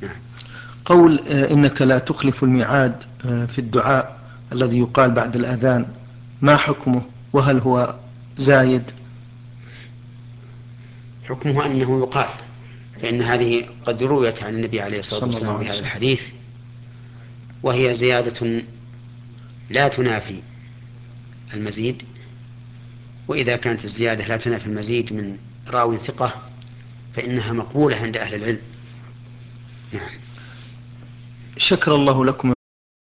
نعم. قول إنك لا تخلف الميعاد في الدعاء الذي يقال بعد الأذان، ما حكمه؟ وهل هو زايد؟ حكمه أنه يقال، فإن هذه قد رويت عن النبي عليه الصلاة صلى الله والسلام عليه في هذا وسلم. الحديث، وهي زيادة لا تنافي المزيد، وإذا كانت الزيادة لا تنافي المزيد من راوي ثقة فإنها مقبولة عند أهل العلم. نعم. شكر الله لكم